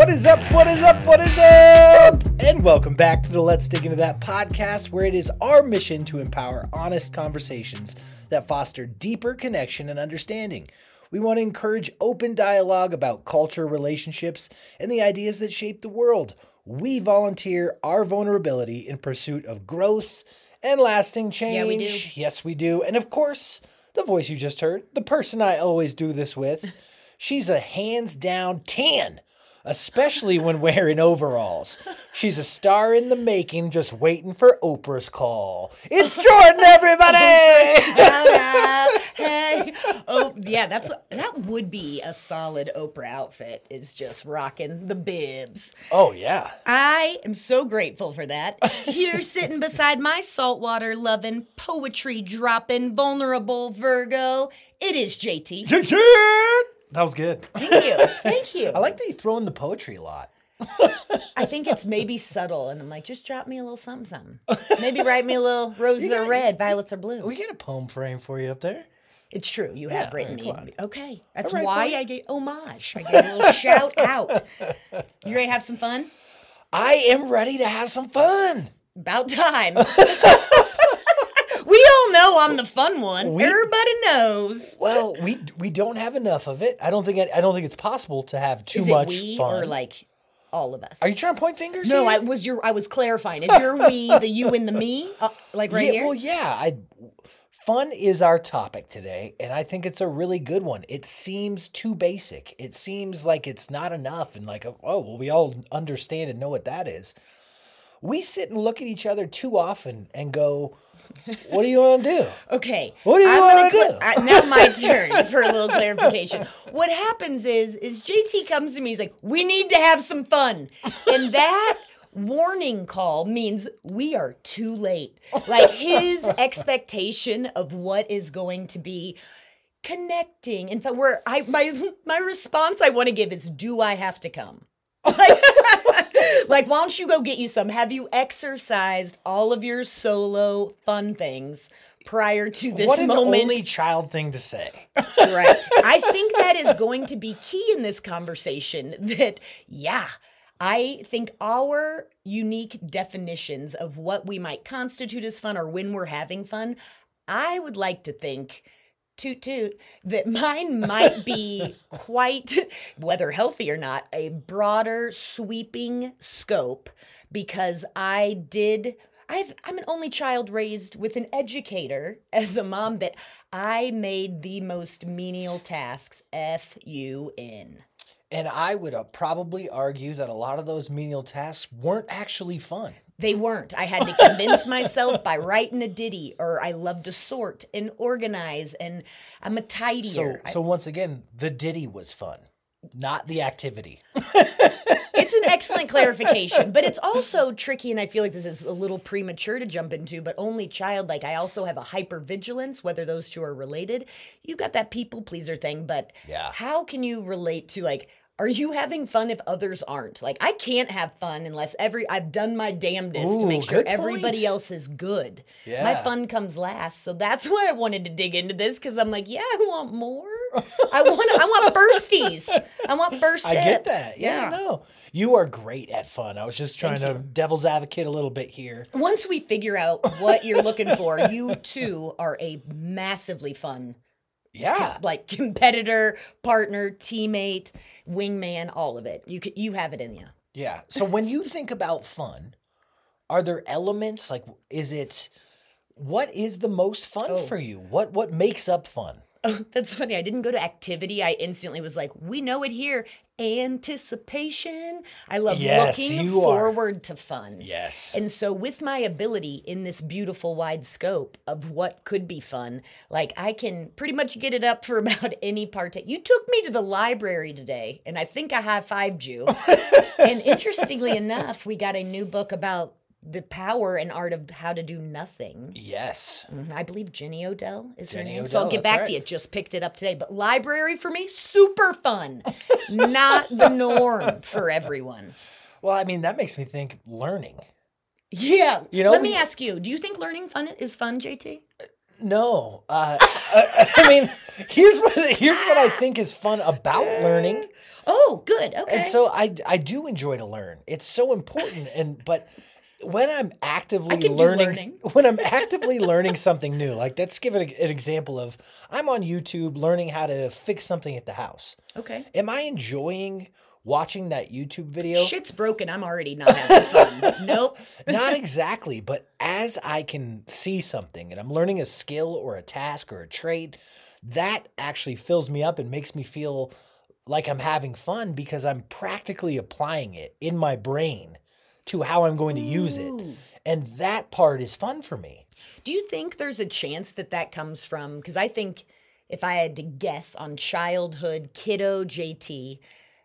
What is up? What is up? What is up? And welcome back to the Let's Dig Into That podcast, where it is our mission to empower honest conversations that foster deeper connection and understanding. We want to encourage open dialogue about culture, relationships, and the ideas that shape the world. We volunteer our vulnerability in pursuit of growth and lasting change. Yeah, we do. Yes, we do. And of course, the voice you just heard, the person I always do this with, she's a hands-down 10. Especially when wearing overalls. She's a star in the making, just waiting for Oprah's call. It's Jordan, everybody! Hey. Oh, yeah, that would be a solid Oprah outfit, is just rocking the bibs. Oh, yeah. I am so grateful for that. Here sitting beside my saltwater-loving, poetry-dropping, vulnerable Virgo, it is JT. That was good. Thank you. Thank you. I like that you throw in the poetry a lot. I think it's maybe subtle, and I'm like, just drop me a little something. Maybe write me a little roses are red, violets are blue. We got a poem frame for you up there. It's true. You have written me. on. Okay. That's All right, why fine. I gave homage. I gave a little shout out. You ready to have some fun? I am ready to have some fun. About time. We all know I'm the fun one. Everybody knows. Well, we don't have enough of it. I don't think it's possible to have too Is much it we fun. or like all of us? Are you trying to point fingers? No, here? I was clarifying. Is your we the you and the me? Like right here? Well, yeah. Fun is our topic today, and I think it's a really good one. It seems too basic. It seems like it's not enough, and like, oh, well, we all understand and know what that is. We sit and look at each other too often and go, what do you want to do? Okay. What do you want to do? Now my turn for a little clarification. What happens is JT comes to me, he's like, we need to have some fun. And that warning call means we are too late. Like his expectation of what is going to be connecting. In fact, my response I want to give is, do I have to come? Like, why don't you go get you some? Have you exercised all of your solo fun things prior to this moment? What an only child thing to say. Right. I think that is going to be key in this conversation. That, yeah, I think our unique definitions of what we might constitute as fun or when we're having fun, I would like to think, toot toot, that mine might be quite, whether healthy or not, a broader sweeping scope, because I'm an only child raised with an educator as a mom, that I made the most menial tasks F-U-N. And I would probably argue that a lot of those menial tasks weren't actually fun. They weren't. I had to convince myself by writing a ditty, or I love to sort and organize, and I'm a tidier. So once again, the ditty was fun, not the activity. It's an excellent clarification, but it's also tricky, and I feel like this is a little premature to jump into, but only child, like I also have a hypervigilance, whether those two are related. You got that people pleaser thing, but Yeah. How can you relate to, like, are you having fun if others aren't? Like, I can't have fun unless I've done my damnedest to make sure good everybody point. else is good. Yeah. My fun comes last. So that's why I wanted to dig into this, because I'm like, yeah, I want more. I want bursties. I want burst I sips. get that. Yeah, no. You are great at fun. I was just trying Thank to you. devil's advocate a little bit here. Once we figure out what you're looking for, you too are a massively fun, Yeah. like, competitor, partner, teammate, wingman, all of it. You have it in you. Yeah. So when you think about fun, are there elements like what is the most fun for you? What makes up fun? Oh, that's funny. I didn't go to activity. I instantly was like, we know it here. Anticipation. I love Yes, looking you are. forward to fun. Yes. And so with my ability in this beautiful wide scope of what could be fun, like I can pretty much get it up for about any part. You took me to the library today, and I think I high-fived you. And interestingly enough, we got a new book about the power and art of how to do nothing. Yes. I believe Jenny Odell is her Jenny name. So I'll Odell, get that's back to right. you. Just picked it up today. But library for me, super fun. Not the norm for everyone. Well, I mean, that makes me think learning. Yeah. You know, Let me ask you, do you think learning is fun, JT? No. I mean, here's what I think is fun about learning. Oh, good. Okay. And so I do enjoy to learn. It's so important. But when I'm actively learning something new, like let's give it an example of I'm on YouTube learning how to fix something at the house. Okay. Am I enjoying watching that YouTube video? Shit's broken. I'm already not having fun. Nope. Not exactly. But as I can see something and I'm learning a skill or a task or a trade, that actually fills me up and makes me feel like I'm having fun because I'm practically applying it in my brain to how I'm going to use it. And that part is fun for me. Do you think there's a chance that comes from, because I think if I had to guess on childhood kiddo JT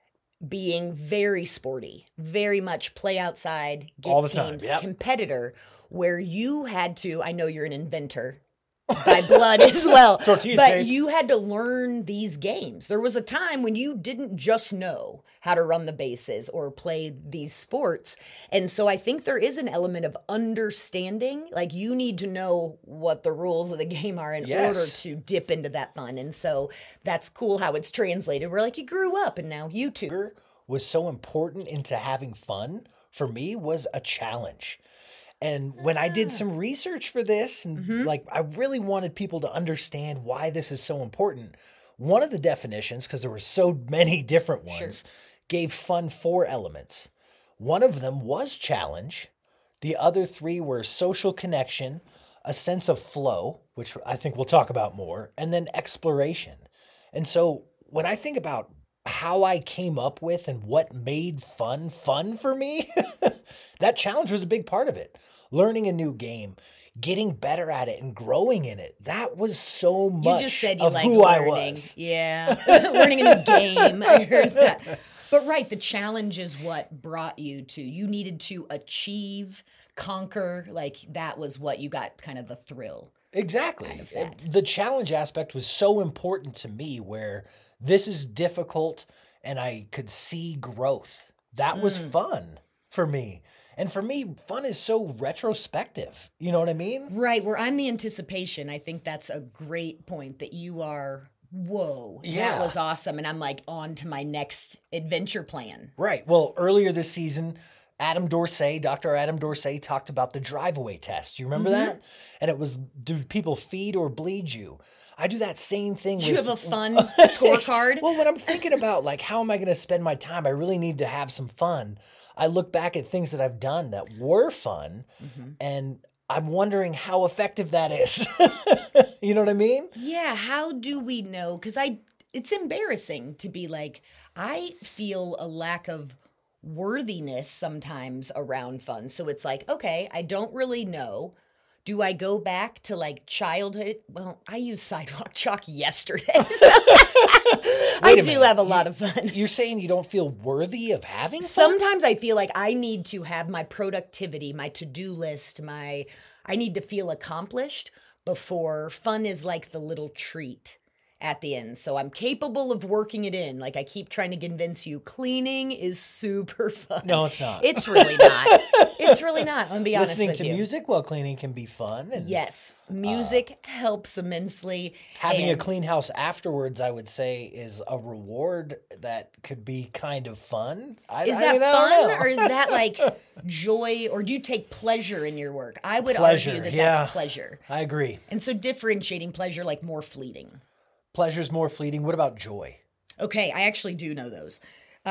being very sporty, very much play outside, get all the teams, time, yep. competitor, where you had to, I know you're an inventor by blood as well, but you had to learn these games. There was a time when you didn't just know how to run the bases or play these sports. And so I think there is an element of understanding. Like you need to know what the rules of the game are in order to dip into that fun. And so that's cool how it's translated. We're like, you grew up and now YouTube. Was so important into having fun for me was a challenge. And when I did some research for this, and like I really wanted people to understand why this is so important, one of the definitions, because there were so many different ones, gave fun 4 elements. One of them was challenge. The other 3 were social connection, a sense of flow, which I think we'll talk about more, and then exploration. And so when I think about how I came up with and what made fun for me, that challenge was a big part of it. Learning a new game, getting better at it and growing in it. That was so much you just said you of like who learning. I was. Yeah. Learning a new game. I heard that. But right, the challenge is what brought you to, you needed to achieve, conquer, like that was what you got kind of the thrill. Exactly. The challenge aspect was so important to me where this is difficult and I could see growth. That was fun for me. And for me, fun is so retrospective. You know what I mean? Right. Where I'm the anticipation. I think that's a great point that you are, whoa, that was awesome. And I'm like on to my next adventure plan. Right. Well, earlier this season, Dr. Adam Dorsey talked about the drive-away test. You remember that? And it was, do people feed or bleed you? I do that same thing. You have a fun scorecard? Well, when I'm thinking about like, how am I going to spend my time? I really need to have some fun. I look back at things that I've done that were fun and I'm wondering how effective that is. You know what I mean? Yeah. How do we know? Because it's embarrassing to be like, I feel a lack of worthiness sometimes around fun. So it's like, okay, I don't really know. Do I go back to like childhood? Well, I used sidewalk chalk yesterday. So I do have a lot of fun. You're saying you don't feel worthy of having fun? Sometimes I feel like I need to have my productivity, my to-do list, I need to feel accomplished before fun is like the little treat at the end. So I'm capable of working it in. Like I keep trying to convince you, cleaning is super fun. No, it's not. It's really not. It's really not. I'm going to be honest with you. Listening to music while cleaning can be fun. And, yes. Music helps immensely. Having a clean house afterwards, I would say, is a reward that could be kind of fun. Is that fun or is that like joy, or do you take pleasure in your work? I would argue that that's pleasure. I agree. And so differentiating pleasure like more fleeting. Pleasure's more fleeting. What about joy? Okay, I actually do know those.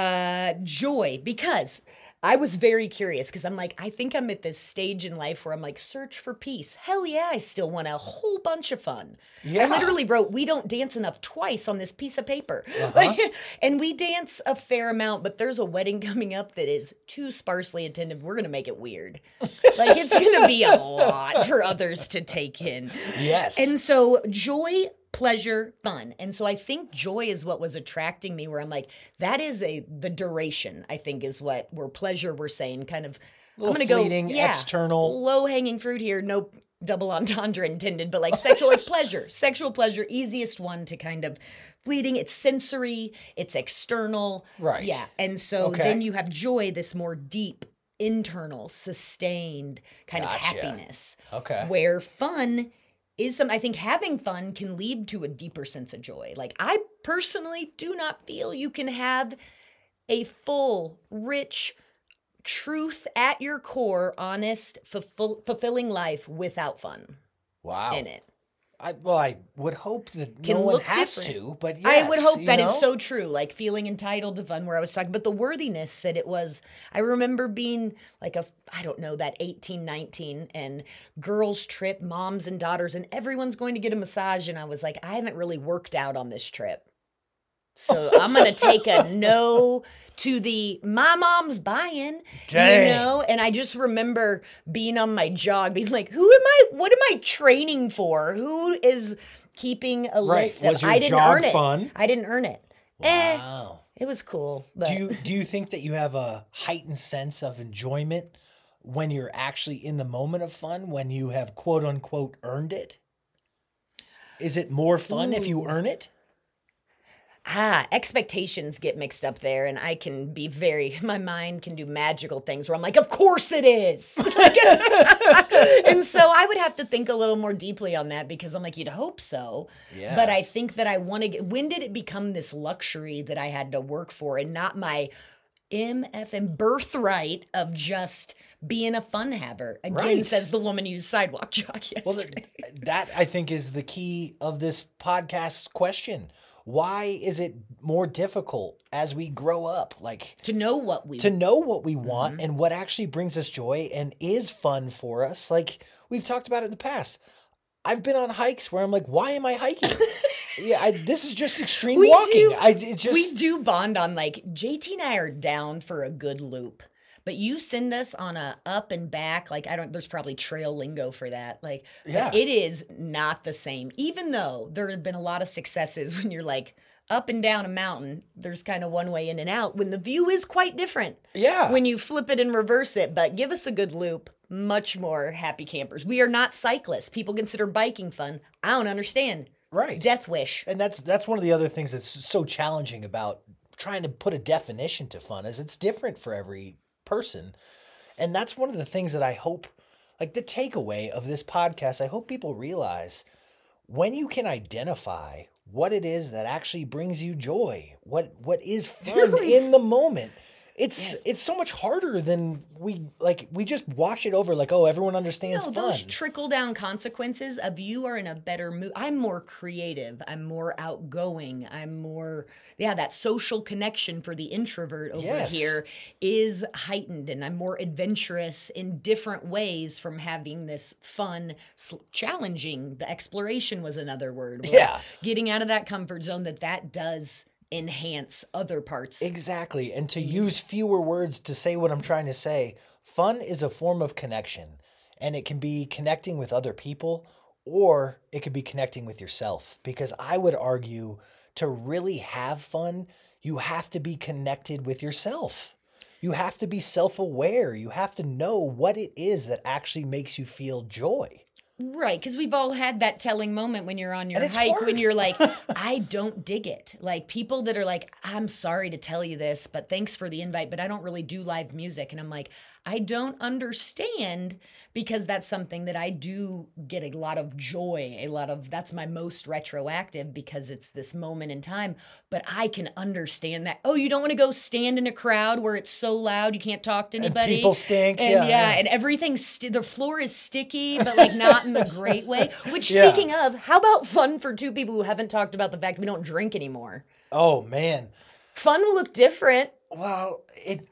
Joy, because I was very curious because I'm like, I think I'm at this stage in life where I'm like, search for peace. Hell yeah, I still want a whole bunch of fun. Yeah. I literally wrote, we don't dance enough twice on this piece of paper. And we dance a fair amount, but there's a wedding coming up that is too sparsely attended. We're going to make it weird. Like it's going to be a lot for others to take in. Yes. And so joy, pleasure, fun. And so I think joy is what was attracting me, where I'm like, that is the duration, I think, is what where pleasure we're saying kind of I'm gonna fleeting, go external. Low hanging fruit here, no double entendre intended, but like sexual like pleasure. Sexual pleasure, easiest one to kind of fleeting. It's sensory, it's external. Right. Yeah. And so then you have joy, this more deep, internal, sustained kind of happiness. Okay. Where fun is some, I think having fun can lead to a deeper sense of joy. Like, I personally do not feel you can have a full, rich, truth at your core, honest, fulfilling life without fun Wow. in it. I would hope that Can no one look has different. to, but yes, I would hope you that is know? so true. Like feeling entitled to fun, where I was talking, but the worthiness that it was. I remember being like I don't know, that 18, 19 and girls trip, moms and daughters, and everyone's going to get a massage. And I was like, I haven't really worked out on this trip. So I'm going to take a no to my mom's buying, Dang. you know? And I just remember being on my jog, being like, what am I training for? Who is keeping a Right. list Was of, your I didn't jog earn it. fun? I didn't earn it. Wow. It was cool. But Do you think that you have a heightened sense of enjoyment when you're actually in the moment of fun, when you have quote unquote earned it? Is it more fun if you earn it? expectations get mixed up there, and I can be my mind can do magical things where I'm like, of course it is. And so I would have to think a little more deeply on that, because I'm like, you'd hope so. Yeah. But I think that I want to when did it become this luxury that I had to work for and not my MFM birthright of just being a fun haver? Again, Right. says the woman who used sidewalk jog Well, yesterday. that I think is the key of this podcast question. Why is it more difficult as we grow up? Like to know what we to know what we want and what actually brings us joy and is fun for us. Like we've talked about it in the past. I've been on hikes where I'm like, why am I hiking? This is just extreme walking. We do bond on like JT and I are down for a good loop. But you send us on a up and back, like there's probably trail lingo for that. Like, Yeah. It is not the same. Even though there have been a lot of successes when you're like up and down a mountain, there's kind of one way in and out when the view is quite different. Yeah. When you flip it and reverse it. But give us a good loop, much more happy campers. We are not cyclists. People consider biking fun. I don't understand. Right. Death wish. And that's one of the other things that's so challenging about trying to put a definition to fun is it's different for every person. And that's one of the things that I hope, like the takeaway of this podcast, I hope people realize when you can identify what it is that actually brings you joy, what is fun in the moment. It's so much harder than we just wash it over like, oh, everyone understands fun. Those trickle down consequences of you are in a better mood. I'm more creative. I'm more outgoing. I'm more, that social connection for the introvert over here is heightened, and I'm more adventurous in different ways from having this fun, challenging. The exploration was another word. Getting out of that comfort zone that does enhance other parts. Exactly. And to use fewer words to say what I'm trying to say, fun is a form of connection, and it can be connecting with other people or it could be connecting with yourself, because I would argue to really have fun, you have to be connected with yourself. You have to be self-aware. You have to know what it is that actually makes you feel joy. Right, because we've all had that telling moment when you're on your And it's hike hard. when you're like, I don't dig it. Like people that are like, I'm sorry to tell you this, but thanks for the invite, but I don't really do live music. And I'm like, I don't understand, because that's something that I do get a lot of joy, that's my most retroactive, because it's this moment in time. But I can understand that. Oh, you don't want to go stand in a crowd where it's so loud you can't talk to anybody. And people stink. And and everything's the floor is sticky, but like not in the great way. Which, speaking of, how about fun for two people who haven't talked about the fact we don't drink anymore? Oh, man. Fun will look different. Well,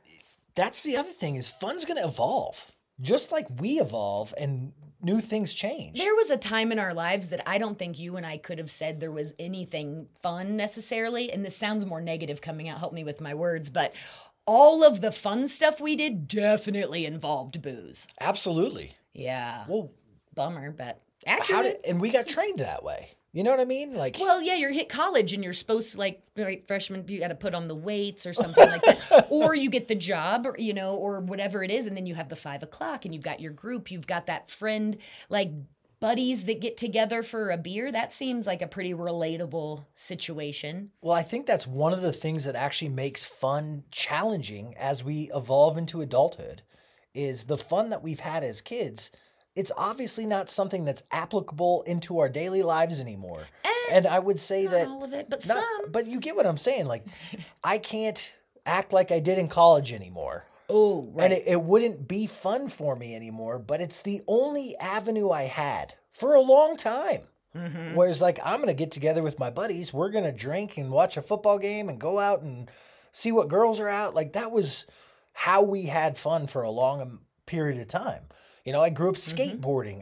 that's the other thing is fun's going to evolve. Just like we evolve and new things change. There was a time in our lives that I don't think you and I could have said there was anything fun necessarily. And this sounds more negative coming out. Help me with my words. But all of the fun stuff we did definitely involved booze. Absolutely. Yeah. Well, bummer, but accurate. and we got trained that way. You know what I mean? Like, well, yeah, you're hit college and you're supposed to, like, right, freshman, you got to put on the weights or something like that. Or you get the job, or, or whatever it is. And then you have the 5 o'clock and you've got your group. You've got that friend, like buddies that get together for a beer. That seems like a pretty relatable situation. Well, I think that's one of the things that actually makes fun challenging as we evolve into adulthood is the fun that we've had as kids it's obviously not something that's applicable into our daily lives anymore. And I would say Not that all of it, but not, some. but you get what I'm saying. Like, I can't act like I did in college anymore. Oh, right. And it wouldn't be fun for me anymore, but it's the only avenue I had for a long time. Mm-hmm. Whereas, like, I'm going to get together with my buddies. We're going to drink and watch a football game and go out and see what girls are out. Like, that was how we had fun for a long period of time. You know, I grew up skateboarding.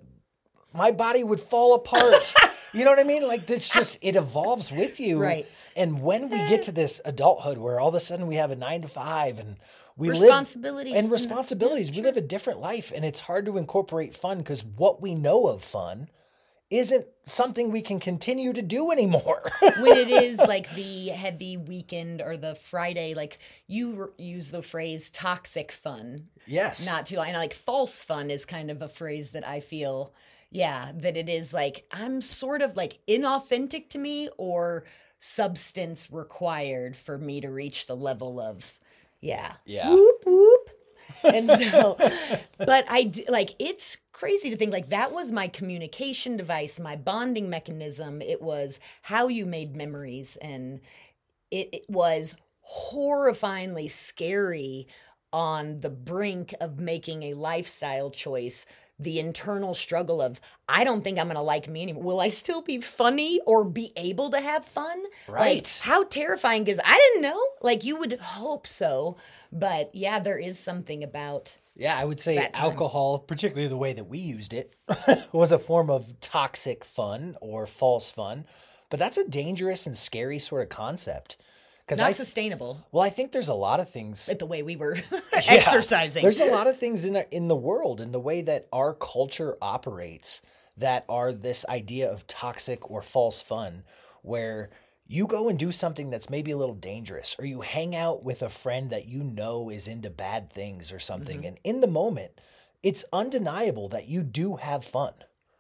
My body would fall apart. You know what I mean? Like, it's just, it evolves with you. Right. And when we get to this adulthood where all of a sudden we have a 9 to 5 and we responsibilities. We live a different life, and it's hard to incorporate fun because what we know of fun isn't something we can continue to do anymore. When it is like the heavy weekend or the Friday, like you use the phrase toxic fun. Yes. Not too, and like false fun is kind of a phrase that I feel, that it is like, I'm sort of like inauthentic to me or substance required for me to reach the level of, whoop, whoop. And so, but it's crazy to think like that was my communication device, my bonding mechanism. It was how you made memories. And it was horrifyingly scary on the brink of making a lifestyle choice. The internal struggle of, I don't think I'm going to like me anymore. Will I still be funny or be able to have fun? Right. Like, how terrifying, because I didn't know. Like, you would hope so. But yeah, there is something about. Yeah, I would say alcohol, particularly the way that we used it, was a form of toxic fun or false fun. But that's a dangerous and scary sort of concept. Not sustainable. Well, I think there's a lot of things. Like the way we were exercising. There's a lot of things in the world, in the way that our culture operates, that are this idea of toxic or false fun, where you go and do something that's maybe a little dangerous, or you hang out with a friend that you know is into bad things or something. And in the moment, it's undeniable that you do have fun.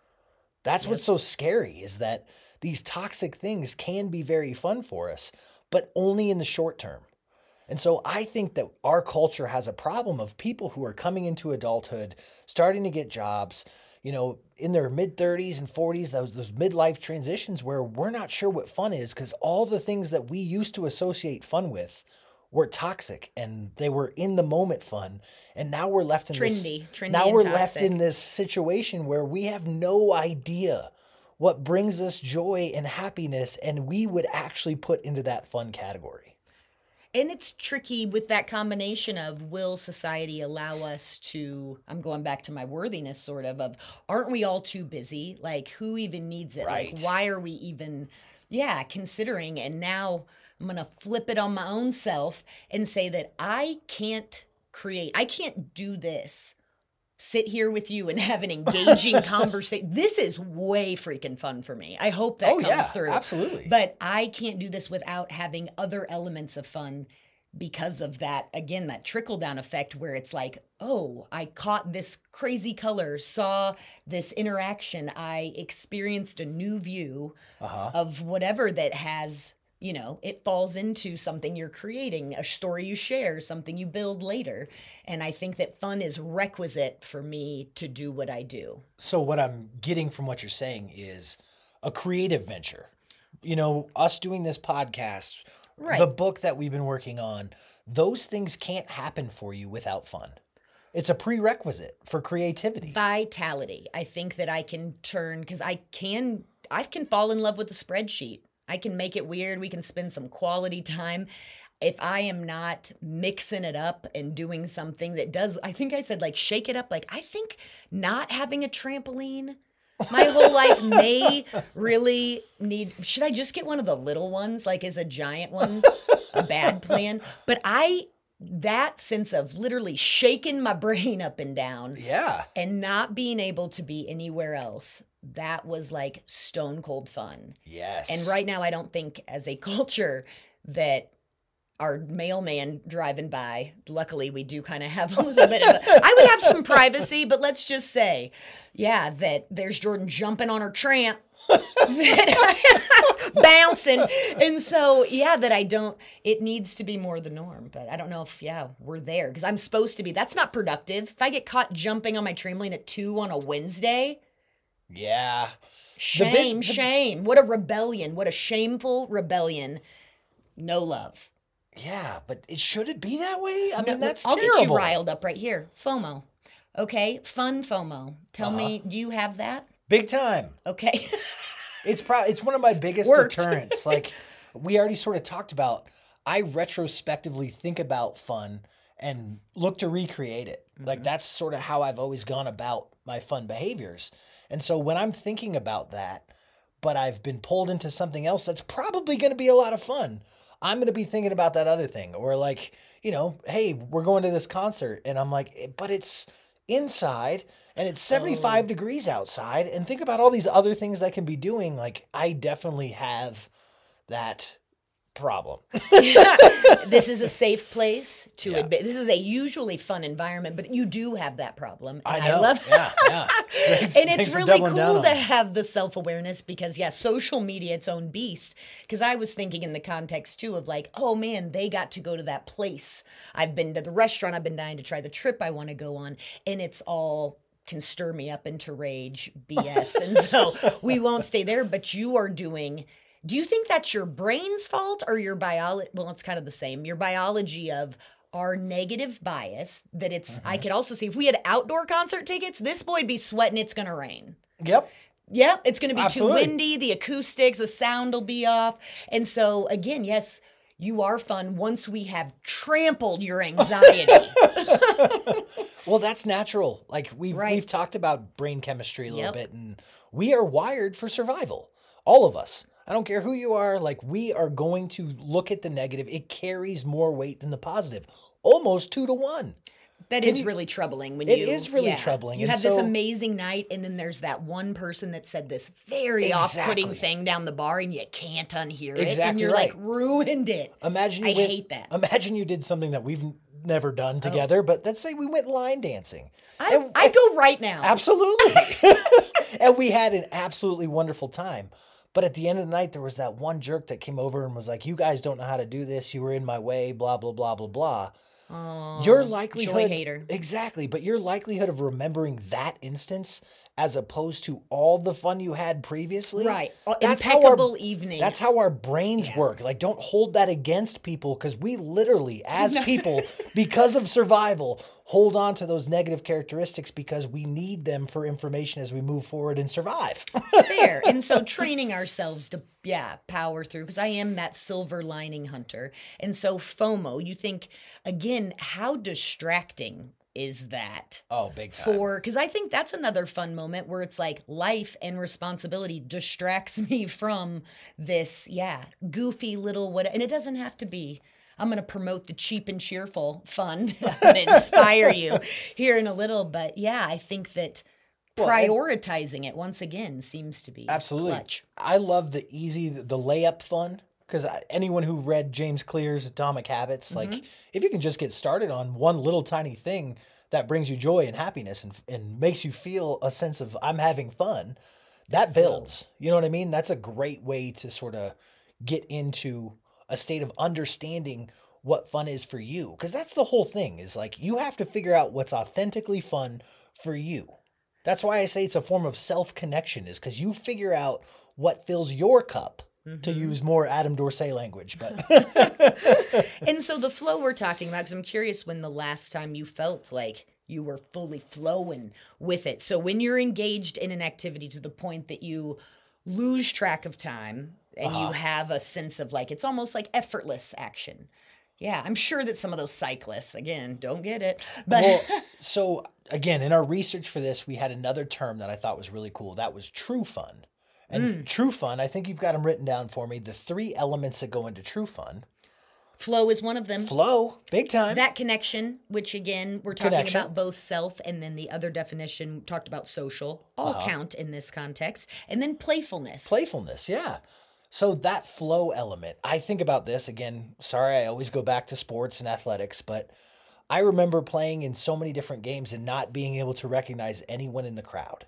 That's what's so scary, is that these toxic things can be very fun for us, but only in the short term. And so I think that our culture has a problem of people who are coming into adulthood, starting to get jobs, you know, in their mid-30s and 40s, those midlife transitions where we're not sure what fun is, because all the things that we used to associate fun with were toxic and they were in the moment fun. And now we're left in left in this situation where we have no idea what brings us joy and happiness, and we would actually put into that fun category. And it's tricky with that combination of, will society allow us to, I'm going back to my worthiness sort of aren't we all too busy? Like, who even needs it? Right. Like, why are we even, considering? And now I'm going to flip it on my own self and say that I can't do this. Sit here with you and have an engaging conversation. This is way freaking fun for me. I hope that comes through. Absolutely. But I can't do this without having other elements of fun because of that, again, that trickle-down effect where it's like, oh, I caught this crazy color, saw this interaction, I experienced a new view of whatever that has, it falls into something you're creating, a story you share, something you build later. And I think that fun is requisite for me to do what I do. So what I'm getting from what you're saying is a creative venture. You know, us doing this podcast, the book that we've been working on, those things can't happen for you without fun. It's a prerequisite for creativity. Vitality. I think that I can turn, because I can fall in love with a spreadsheet. I can make it weird. We can spend some quality time. If I am not mixing it up and doing something that does, I think I said like shake it up. Like, I think not having a trampoline my whole life may really need, should I just get one of the little ones? Like, is a giant one a bad plan? But that sense of literally shaking my brain up and down and not being able to be anywhere else, that was like stone cold fun. Yes. And right now, I don't think as a culture that our mailman driving by, luckily we do kind of have a little bit of I would have some privacy, but let's just say, that there's Jordan jumping on her tramp bouncing. And so, yeah, that I don't, it needs to be more the norm. But I don't know if, yeah, we're there because I'm supposed to be. That's not productive. If I get caught jumping on my trampoline at 2 on a Wednesday, Yeah. shame. What a rebellion. What a shameful rebellion. No love. Yeah, but should it be that way? I mean, that's I'll terrible. get you riled up right here. FOMO. Okay, fun FOMO. Tell me, do you have that? Big time. Okay. It's one of my biggest Worked. deterrents. Like we already sort of talked about, I retrospectively think about fun and look to recreate it. Like that's sort of how I've always gone about my fun behaviors. And so when I'm thinking about that, but I've been pulled into something else that's probably going to be a lot of fun, I'm going to be thinking about that other thing. Or like, hey, we're going to this concert. And I'm like, but it's inside and it's 75 degrees outside. And think about all these other things I can be doing. Like I definitely have that problem. This is a safe place to admit. This is a usually fun environment, but you do have that problem. And I know. love Yeah. and it's really cool to have the self-awareness because, social media, its own beast. Because I was thinking in the context, too, of like, oh, man, they got to go to that place. I've been to the restaurant. I've been dying to try the trip I want to go on. And it's all can stir me up into rage BS. And so we won't stay there. But you are doing... Do you think that's your brain's fault or your biology? Well, it's kind of the same. Your biology of our negative bias that it's, I could also see if we had outdoor concert tickets, this boy'd be sweating. It's going to rain. Yep. Yep. It's going to be Absolutely. too windy. The acoustics, the sound will be off. And so again, yes, you are fun once we have trampled your anxiety. Well, that's natural. Like we've talked about brain chemistry a little bit, and we are wired for survival. All of us. I don't care who you are. Like we are going to look at the negative. It carries more weight than the positive, almost 2 to 1. That is really troubling when It is really troubling. You And have this so- amazing night, and then there's that one person that said this very off-putting thing down the bar, and you can't unhear it. And Exactly you're right. like, ruined it. Imagine you I hate that. Imagine you did something that we've never done together, but let's say we went line dancing. I go right now. Absolutely. And we had an absolutely wonderful time. But at the end of the night, there was that one jerk that came over and was like, you guys don't know how to do this. You were in my way, blah, blah, blah, blah, blah. Your likelihood, joy hater. Exactly, but your likelihood of remembering that instance as opposed to all the fun you had previously, Right. That's Impeccable evening. That's how our brains work. Like, don't hold that against people because we literally, as people, because of survival, hold on to those negative characteristics because we need them for information as we move forward and survive. Fair. And so training ourselves to, power through, because I am that silver lining hunter. And so FOMO, you think, again, how distracting is that? Oh, big time. Because I think that's another fun moment where it's like life and responsibility distracts me from this, goofy little what, and it doesn't have to be. I'm going to promote the cheap and cheerful fun. I'm going to inspire you here in a little, but I think that prioritizing it once again seems to be Absolutely. clutch. I love the layup fun because anyone who read James Clear's Atomic Habits, like if you can just get started on one little tiny thing that brings you joy and happiness and makes you feel a sense of I'm having fun, that builds. You know what I mean? That's a great way to sort of get into a state of understanding what fun is for you. Because that's the whole thing is like you have to figure out what's authentically fun for you. That's why I say it's a form of self-connection is because you figure out what fills your cup, to use more Adam Dorsey language. But And so the flow we're talking about, because I'm curious when the last time you felt like you were fully flowing with it. So when you're engaged in an activity to the point that you lose track of time and you have a sense of like, it's almost like effortless action. Yeah, I'm sure that some of those cyclists, again, don't get it. But so again, in our research for this, we had another term that I thought was really cool. That was true fun. And true fun, I think you've got them written down for me. The 3 elements that go into true fun. flow is one of them. Flow, big time. That connection, which again, we're talking about both self and then the other definition, talked about social, all count in this context. And then playfulness. Playfulness, yeah. So that flow element, I think about this again. Sorry, I always go back to sports and athletics, but I remember playing in so many different games and not being able to recognize anyone in the crowd.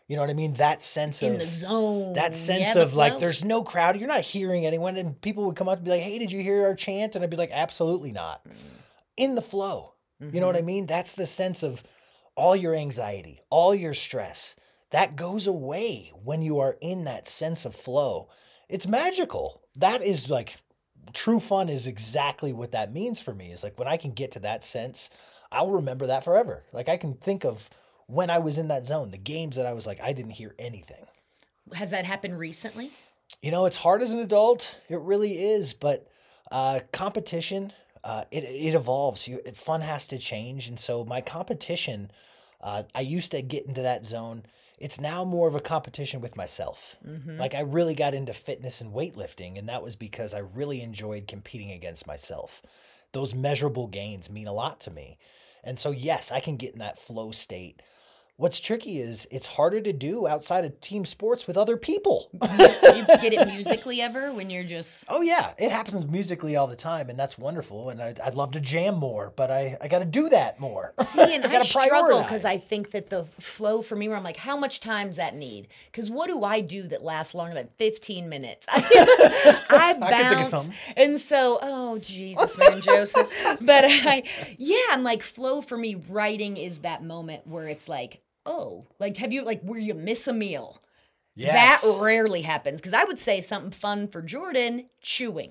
You know what I mean? That sense In of the zone. that sense Yeah, the of like flow. there's no crowd, you're not hearing anyone, and people would come up and be like, "Hey, did you hear our chant?" And I'd be like, "Absolutely not." In the flow. You know what I mean? That's the sense of all your anxiety, all your stress. That goes away when you are in that sense of flow. It's magical. That is like true fun is exactly what that means for me. Is like when I can get to that sense, I'll remember that forever. Like I can think of when I was in that zone, the games that I was like, I didn't hear anything. Has that happened recently? You know, it's hard as an adult. It really is. But competition, it evolves. Fun has to change. And so my competition, I used to get into that zone. It's now more of a competition with myself. Like I really got into fitness and weightlifting, and that was because I really enjoyed competing against myself. Those measurable gains mean a lot to me. And so, yes, I can get in that flow state. What's tricky is it's harder to do outside of team sports with other people. You get it musically ever when you're just... Oh yeah, it happens musically all the time, and that's wonderful. And I'd love to jam more, but I got to do that more. See, and I gotta struggle prioritize. because I think that the flow for me, where I'm like, how much time does that need? Because what do I do that lasts longer than 15 minutes? I bounce. can think of some. And so, oh, Jesus, Mary and Joseph. But I'm like, flow for me, writing is that moment where it's like, oh, like, have you, like, where you miss a meal? Yes. That rarely happens. Because I would say something fun for Jordan, chewing.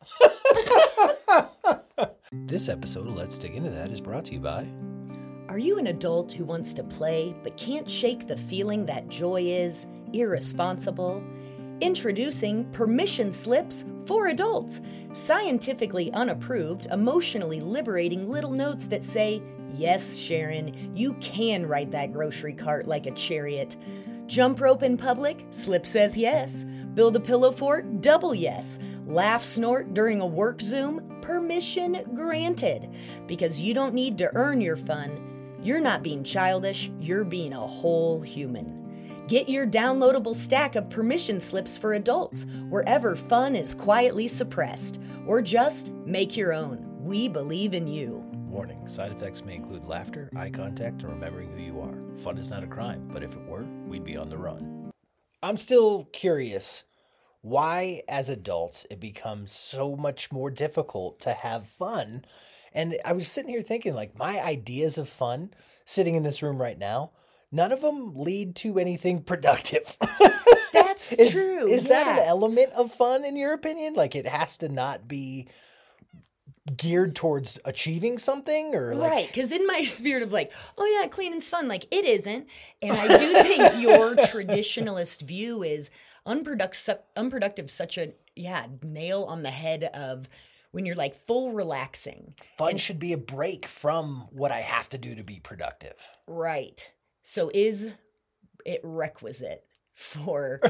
This episode of Let's Dig Into That is brought to you by... Are you an adult who wants to play but can't shake the feeling that joy is irresponsible? Introducing Permission Slips for Adults, scientifically unapproved, emotionally liberating little notes that say, yes, Sharon, you can ride that grocery cart like a chariot. Jump rope in public? Slip says yes. Build a pillow fort? Double yes. Laugh snort during a work Zoom? Permission granted. Because you don't need to earn your fun. You're not being childish, you're being a whole human. Get your downloadable stack of permission slips for adults, wherever fun is quietly suppressed. Or just make your own. We believe in you. Warning, side effects may include laughter, eye contact, and remembering who you are. Fun is not a crime, but if it were, we'd be on the run. I'm still curious why, as adults, it becomes so much more difficult to have fun. And I was sitting here thinking, like, my ideas of fun, sitting in this room right now, none of them lead to anything productive. That's true. Is that an element of fun, in your opinion? Like, it has to not be geared towards achieving something, or like... Right, because in my spirit of like, oh yeah, cleaning's fun, like it isn't. And I do think your traditionalist view is unproductive, such a, nail on the head of when you're like full relaxing. Fun should be a break from what I have to do to be productive. Right. So is it requisite for,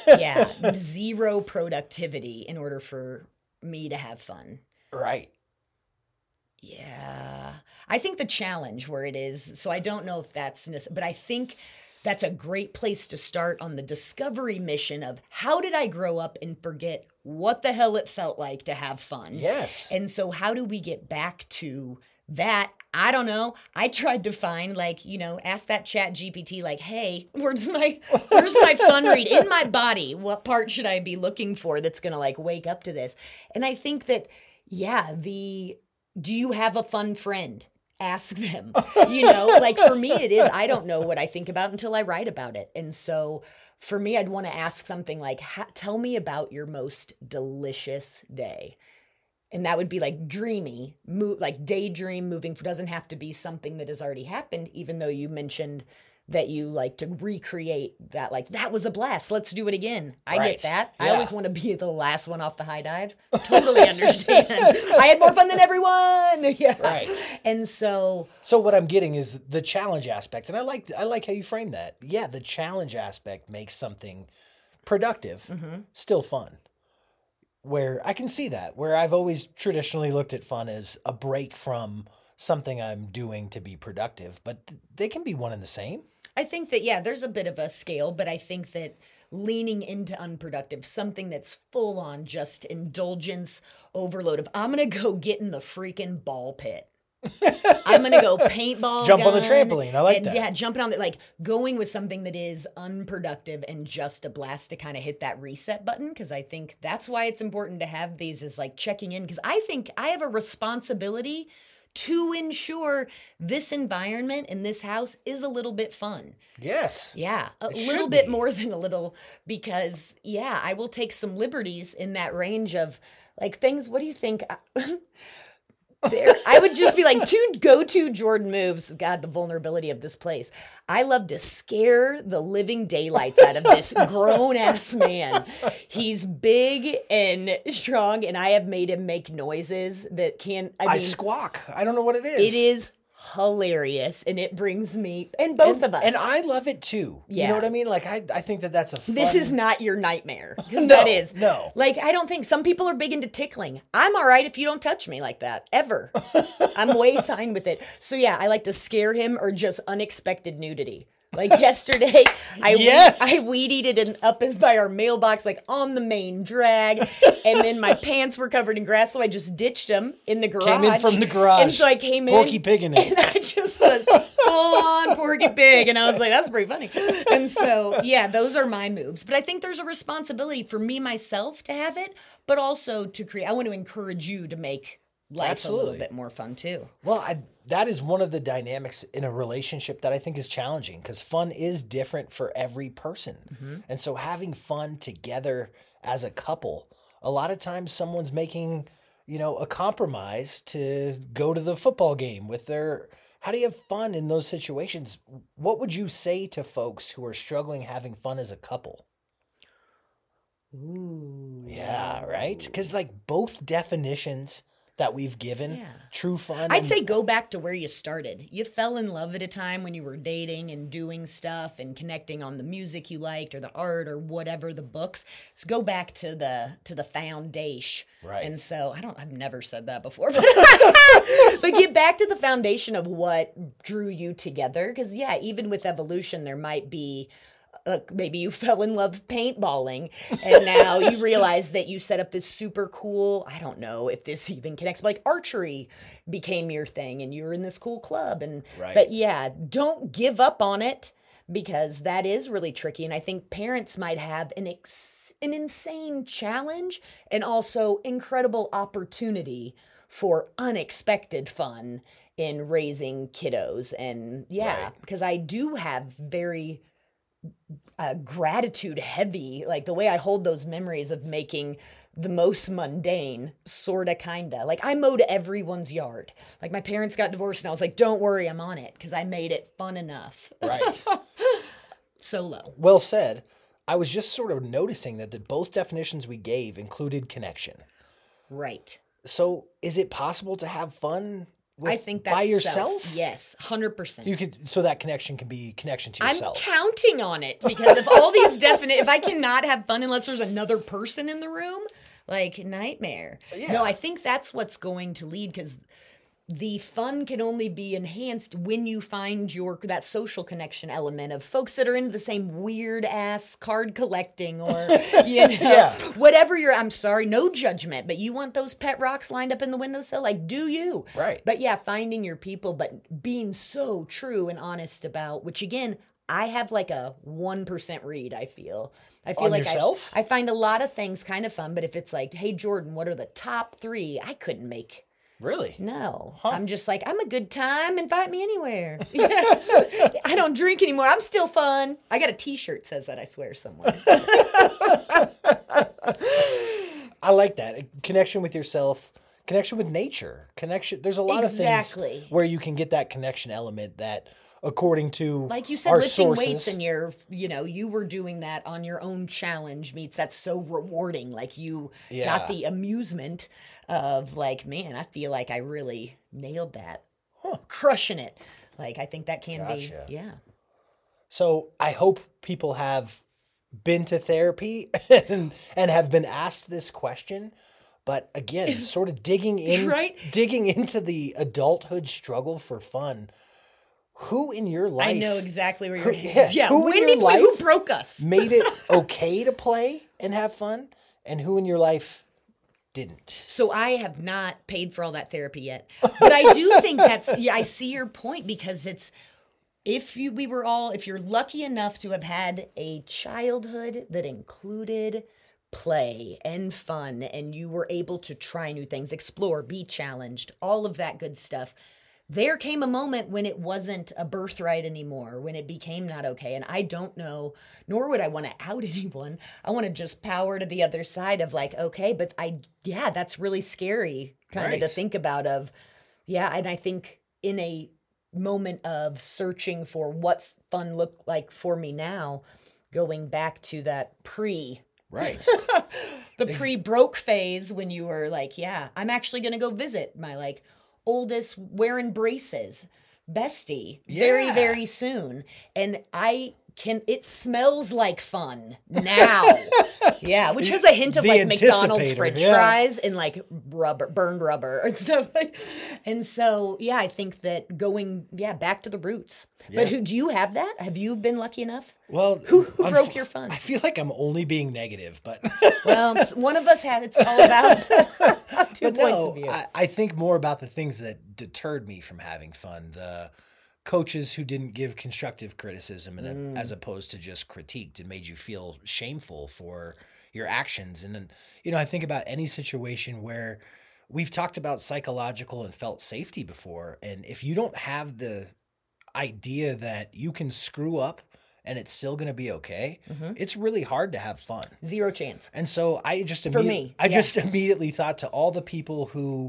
zero productivity in order for me to have fun? Right. Yeah. I think the challenge where it is, so I don't know if that's, but I think that's a great place to start on the discovery mission of how did I grow up and forget what the hell it felt like to have fun? Yes. And so how do we get back to that? I don't know. I tried to find ask that Chat GPT like, hey, where's my fun read in my body? What part should I be looking for that's going to like wake up to this? And I think that, do you have a fun friend? Ask them, like for me, it is, I don't know what I think about until I write about it. And so for me, I'd want to ask something like, tell me about your most delicious day. And that would be like dreamy, like daydream moving. Doesn't have to be something that has already happened, even though you mentioned that you like to recreate that, like, that was a blast. Let's do it again. I get that. Yeah. I always want to be the last one off the high dive. Totally understand. I had more fun than everyone. Yeah. Right. And so what I'm getting is the challenge aspect. And I like how you frame that. Yeah, the challenge aspect makes something productive, still fun. Where I can see that, where I've always traditionally looked at fun as a break from something I'm doing to be productive, but they can be one and the same. I think that, there's a bit of a scale, but I think that leaning into unproductive, something that's full on just indulgence overload of, I'm going to go get in the freaking ball pit. I'm going to go paintball Jump on the gun, trampoline. I like and, that. Yeah, jumping on the, like going with something that is unproductive and just a blast to kind of hit that reset button. Cause I think that's why it's important to have these is like checking in. Cause I think I have a responsibility to ensure this environment in this house is a little bit fun. Yes. Yeah, a It little should bit be. more than a little because, yeah, I will take some liberties in that range of like things. What do you think? I would just be like, two go-to Jordan moves. God, the vulnerability of this place. I love to scare the living daylights out of this grown-ass man. He's big and strong, and I have made him make noises that can't, I I mean, squawk. I don't know what it is. it is hilarious, and it brings me, and both of us. And I love it too. You Yeah. know what I mean? Like, I think that that's a fun... This is not your nightmare. Because No, that is. no. Like, I don't think some people are big into tickling. I'm all right if you don't touch me like that, ever. I'm way fine with it. So, yeah, I like to scare him or just unexpected nudity. Like yesterday, Yes. I weed-eated it up by our mailbox, like on the main drag. And then my pants were covered in grass, so I just ditched them in the garage. Came in from the garage. And so I came Porky in. Pigging it. And I just was full on Porky Pig. And I was like, that's pretty funny. And so, yeah, those are my moves. But I think there's a responsibility for me, myself, to have it, but also to create. I want to encourage you to make life a Absolutely. little bit more fun, too. Well, that is one of the dynamics in a relationship that I think is challenging because fun is different for every person. Mm-hmm. And so having fun together as a couple, a lot of times someone's making, a compromise to go to the football game with their... How do you have fun in those situations? What would you say to folks who are struggling having fun as a couple? Ooh. Yeah, right? Because like both definitions that we've given, Yeah. true fun. I'd and- say go back to where you started. You fell in love at a time when you were dating and doing stuff and connecting on the music you liked or the art or whatever, the books. So go back to the foundation. Right. And so I've never said that before, but, but get back to the foundation of what drew you together. Because yeah, even with evolution, there might be maybe you fell in love paintballing and now you realize that you set up this super cool, I don't know if this even connects, like archery became your thing and you're in this cool club. And, Right. But yeah, don't give up on it because that is really tricky. And I think parents might have an insane challenge and also incredible opportunity for unexpected fun in raising kiddos. And yeah, Right. because I do have very gratitude heavy, like the way I hold those memories of making the most mundane, sorta, kinda. Like I mowed everyone's yard. Like my parents got divorced and I was like, don't worry, I'm on it because I made it fun enough. Right. Solo. Well said. I was just sort of noticing that both definitions we gave included connection. Right. So is it possible to have fun with, I think that's by yourself? self. Yes, 100%. You could, so that connection can be connection to I'm yourself. counting on it because if all these if I cannot have fun unless there's another person in the room, like nightmare. Yeah. No, I think that's what's going to lead because the fun can only be enhanced when you find that social connection element of folks that are into the same weird ass card collecting or Yeah. whatever I'm sorry, no judgment, but you want those pet rocks lined up in the windowsill, like do you? Right. But yeah, finding your people, but being so true and honest about, which again, I have like a 1% read, I feel On like yourself? I find a lot of things kind of fun, but if it's like, hey Jordan, what are the top 3? I couldn't make. Really? No, I'm just like, I'm a good time. Invite me anywhere. I don't drink anymore. I'm still fun. I got a t-shirt that says that, I swear, somewhere. I like that. Connection with yourself, connection with nature, connection. There's a lot of Exactly. things where you can get that connection element that, according to Like you said, our lifting sources, weights and you were doing that on your own challenge meets. That's so rewarding. Like you Yeah. got the amusement of like, man, I feel like I really nailed that. Crushing it. Like, I think that can Gotcha. be, yeah. So I hope people have been to therapy and have been asked this question. But again, sort of digging into the adulthood struggle for fun. Who in your life? I know exactly where you're Who- headed. yeah, Yeah, who in when your did life who broke us? made it okay to play and have fun, and who in your life didn't? So I have not paid for all that therapy yet. But I do think I see your point, because it's, if you're lucky enough to have had a childhood that included play and fun, and you were able to try new things, explore, be challenged, all of that good stuff, there came a moment when it wasn't a birthright anymore, when it became not okay. And I don't know, nor would I want to out anyone. I want to just power to the other side of like, okay, but that's really scary kind of to think about and I think in a moment of searching for what's fun look like for me now, going back to that pre-broke phase when you were like, I'm actually going to go visit my like oldest wearing braces bestie very, very soon. And it smells like fun now. Which has a hint of like McDonald's French fries and like burned rubber and stuff like. And so, I think that going, back to the roots. But do you have that? Have you been lucky enough? Well, who broke your fun? I feel like I'm only being negative, but well, one of us had. It's all about two points of view. I think more about the things that deterred me from having fun. The coaches who didn't give constructive criticism and as opposed to just critiqued and made you feel shameful for your actions. And then, I think about any situation where we've talked about psychological and felt safety before. And if you don't have the idea that you can screw up and it's still going to be okay, it's really hard to have fun. Zero chance. And so I just immediately thought to all the people who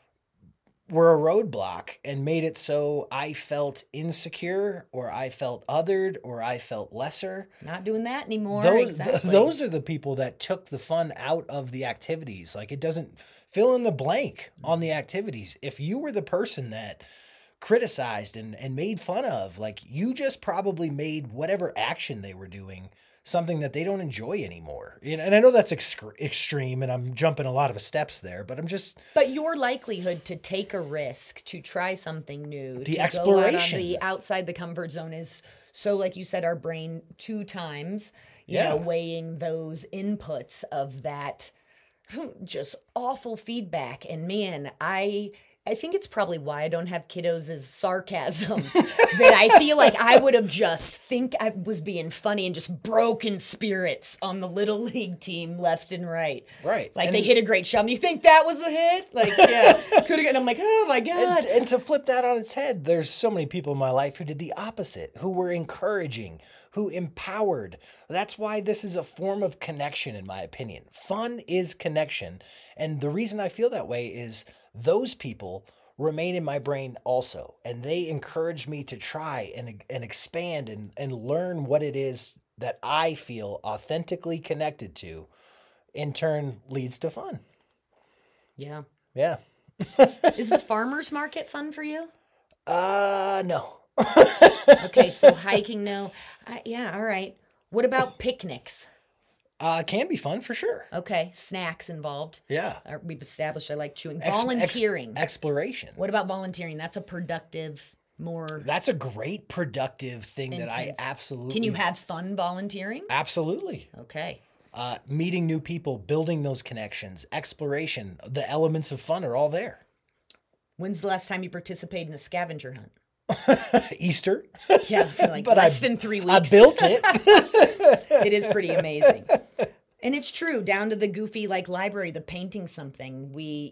were a roadblock and made it so I felt insecure or I felt othered or I felt lesser. Not doing that anymore. Those are the people that took the fun out of the activities. Like, it doesn't fill in the blank on the activities. If you were the person that criticized and made fun of, like, you just probably made whatever action they were doing something that they don't enjoy anymore. And I know that's extreme and I'm jumping a lot of steps there, but But your likelihood to take a risk, to try something new, the exploration, go out on outside the comfort zone is so, like you said, our brain 2 times, you know, weighing those inputs of that just awful feedback. And man, I think it's probably why I don't have kiddos is sarcasm. That I feel like I would have just think I was being funny and just broken spirits on the little league team left and right. Right. Like, and they hit a great shot. You think that was a hit? Like, could have gotten. I'm like, oh my God. And to flip that on its head, there's so many people in my life who did the opposite, who were encouraging, who empowered. That's why this is a form of connection, in my opinion. Fun is connection. And the reason I feel that way is those people remain in my brain also. And they encourage me to try and expand and learn what it is that I feel authentically connected to, in turn leads to fun. Yeah. Yeah. Is the farmer's market fun for you? No. Okay, so hiking, no. All right. What about picnics? Can be fun for sure. Okay, snacks involved. Yeah. We've established I like chewing. Volunteering. Exploration. What about volunteering? That's a productive, more... That's a great productive thing intense. That I absolutely... Can you have fun volunteering? Absolutely. Okay. Meeting new people, building those connections, exploration, the elements of fun are all there. When's the last time you participated in a scavenger hunt? Easter. Yeah, so like but less than 3 weeks. I built it. It is pretty amazing. And it's true, down to the goofy like library, the painting something.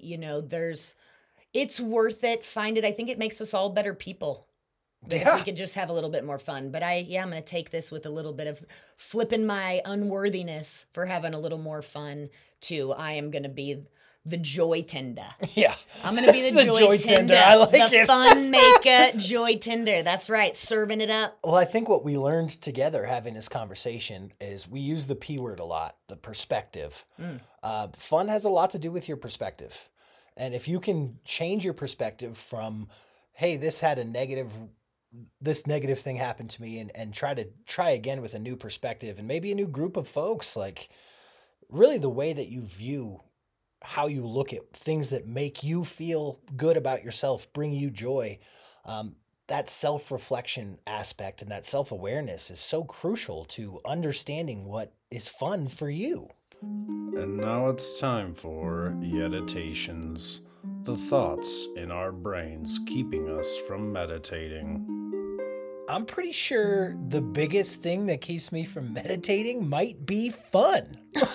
It's worth it. Find it. I think it makes us all better people. If we could just have a little bit more fun. But I'm going to take this with a little bit of flipping my unworthiness for having a little more fun too. I am going to be the joy tender. Yeah. I'm going to be the joy tender. I like the it. Fun maker joy tender. That's right. Serving it up. Well, I think what we learned together having this conversation is we use the P word a lot, the perspective. Fun has a lot to do with your perspective. And if you can change your perspective from, hey, this negative thing happened to me, and try again with a new perspective and maybe a new group of folks, like really the way that you view how you look at things that make you feel good about yourself, bring you joy. That self-reflection aspect and that self-awareness is so crucial to understanding what is fun for you. And now it's time for Yeditations, the thoughts in our brains keeping us from meditating. I'm pretty sure the biggest thing that keeps me from meditating might be fun.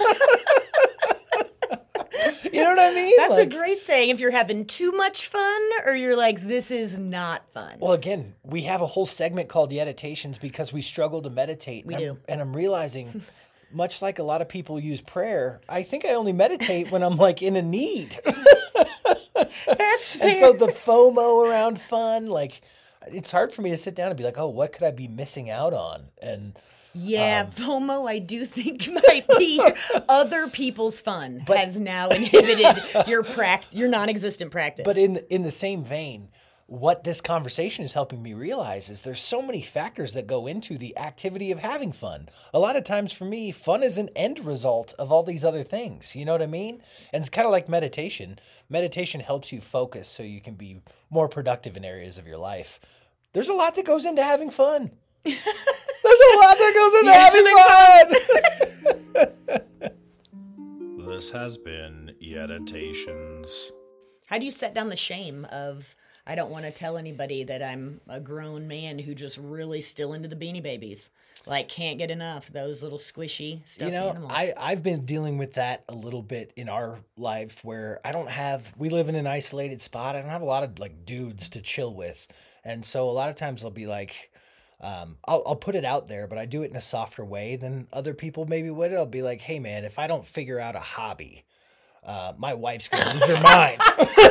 You know what I mean? That's a great thing if you're having too much fun or you're like, this is not fun. Well, again, we have a whole segment called Yeditations because we struggle to meditate. We do. And I'm realizing, much like a lot of people use prayer, I think I only meditate when I'm like in a need. That's fair. And so the FOMO around fun, like, it's hard for me to sit down and be like, oh, what could I be missing out on? And yeah, FOMO, I do think might be other people's fun has now inhibited your non-existent practice. But in the same vein, what this conversation is helping me realize is there's so many factors that go into the activity of having fun. A lot of times for me, fun is an end result of all these other things. You know what I mean? And it's kind of like meditation. Meditation helps you focus so you can be more productive in areas of your life. There's a lot that goes into having fun. There's a lot that goes into having fun. This has been Yeditations. How do you set down the shame of, I don't want to tell anybody that I'm a grown man who just really still into the Beanie Babies? Like, can't get enough, those little squishy stuffed animals. I've been dealing with that a little bit in our life where we live in an isolated spot. I don't have a lot of like dudes to chill with. And so a lot of times I'll be like, I'll put it out there, but I do it in a softer way than other people maybe would. I'll be like, hey man, if I don't figure out a hobby, my wife's going to lose her mind.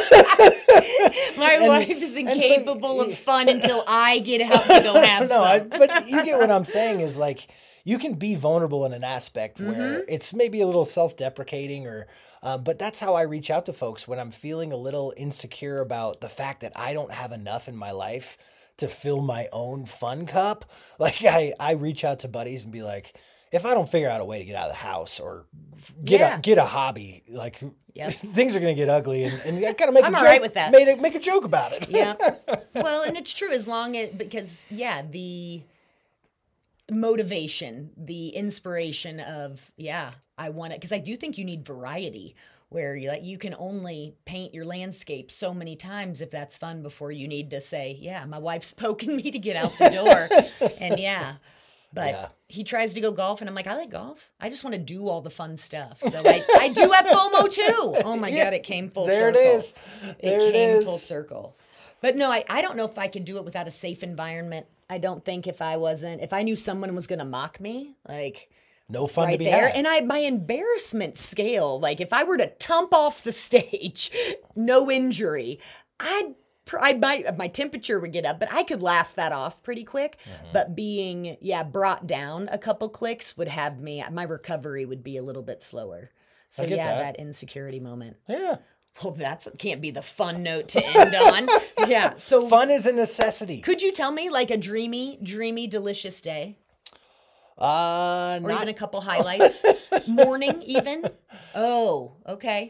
My wife is incapable of fun until I get out to go have some. But you get what I'm saying is like, you can be vulnerable in an aspect where it's maybe a little self-deprecating but that's how I reach out to folks when I'm feeling a little insecure about the fact that I don't have enough in my life to fill my own fun cup. Like I reach out to buddies and be like, if I don't figure out a way to get out of the house or get a hobby, like things are going to get ugly, and I gotta make a joke. all right with that. Make a joke about it. Yeah. Well, and it's true because the motivation, the inspiration of, I want it, because I do think you need variety where you can only paint your landscape so many times if that's fun before you need to say, my wife's poking me to get out the door. And but he tries to go golf and I'm like, I like golf. I just want to do all the fun stuff. So I do have FOMO too. Oh my God, it came full circle. There it is. It came full circle. But no, I don't know if I could do it without a safe environment. I don't think if I knew someone was going to mock me, like no fun right to be there. had. And my embarrassment scale, like if I were to tump off the stage, no injury, my temperature would get up, but I could laugh that off pretty quick. But being, brought down a couple clicks would have my recovery would be a little bit slower. So that insecurity moment. Yeah. Well, can't be the fun note to end on. Yeah. So fun is a necessity. Could you tell me like a dreamy, delicious day? Or even a couple highlights? Morning even? Oh, okay.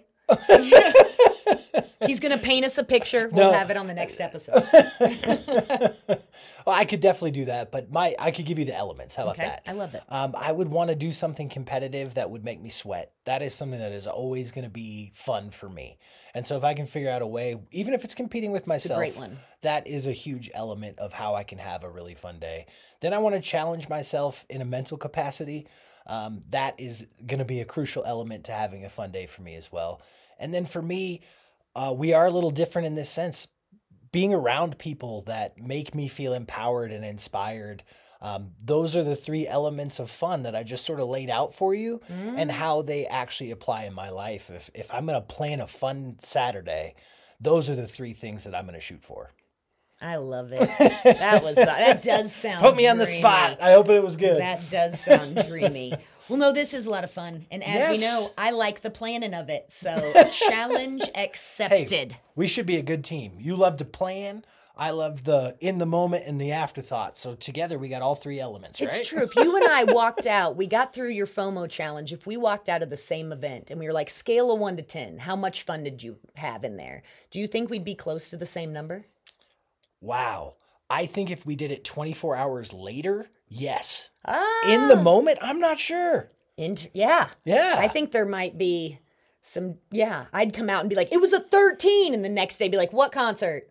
He's going to paint us a picture. We'll have it on the next episode. Well, I could definitely do that, but I could give you the elements. How about that? I love it. I would want to do something competitive that would make me sweat. That is something that is always going to be fun for me. And so if I can figure out a way, even if it's competing with myself, it's a great one. That is a huge element of how I can have a really fun day. Then I want to challenge myself in a mental capacity. That is going to be a crucial element to having a fun day for me as well. And then for me, we are a little different in this sense. Being around people that make me feel empowered and inspired. Those are the three elements of fun that I just sort of laid out for you and how they actually apply in my life. If I'm going to plan a fun Saturday, those are the three things that I'm going to shoot for. I love it. That does sound Put me on the dreamy. spot. I hope it was good. That does sound dreamy. Well, no, this is a lot of fun. And as we Yes. know, I like the planning of it. So challenge accepted. Hey, we should be a good team. You love to plan. I love the in the moment and the afterthought. So together we got all three elements, right? It's true. If you and I walked out, we got through your FOMO challenge. If we walked out of the same event and we were like, scale of 1 to 10, how much fun did you have in there? Do you think we'd be close to the same number? Wow. I think if we did it 24 hours later, yes. In the moment, I'm not sure. Yeah. Yeah. I think there might be some, I'd come out and be like, it was a 13. And the next day be like, what concert?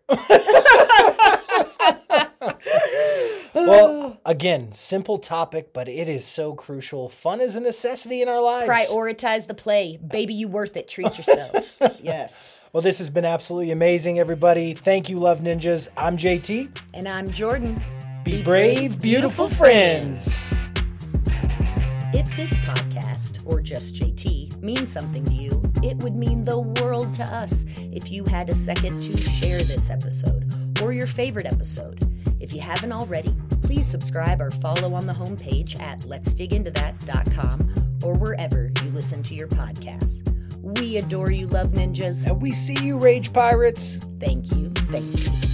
Well, again, simple topic, but it is so crucial. Fun is a necessity in our lives. Prioritize the play. Baby, you worth it. Treat yourself. Yes. Well, this has been absolutely amazing, everybody. Thank you, Love Ninjas. I'm JT. And I'm Jordan. Be brave, beautiful friends. If this podcast, or just JT, means something to you, it would mean the world to us if you had a second to share this episode or your favorite episode. If you haven't already, please subscribe or follow on the homepage at letsdigintothat.com or wherever you listen to your podcasts. We adore you, Love Ninjas. And we see you, Rage Pirates. Thank you. Thank you.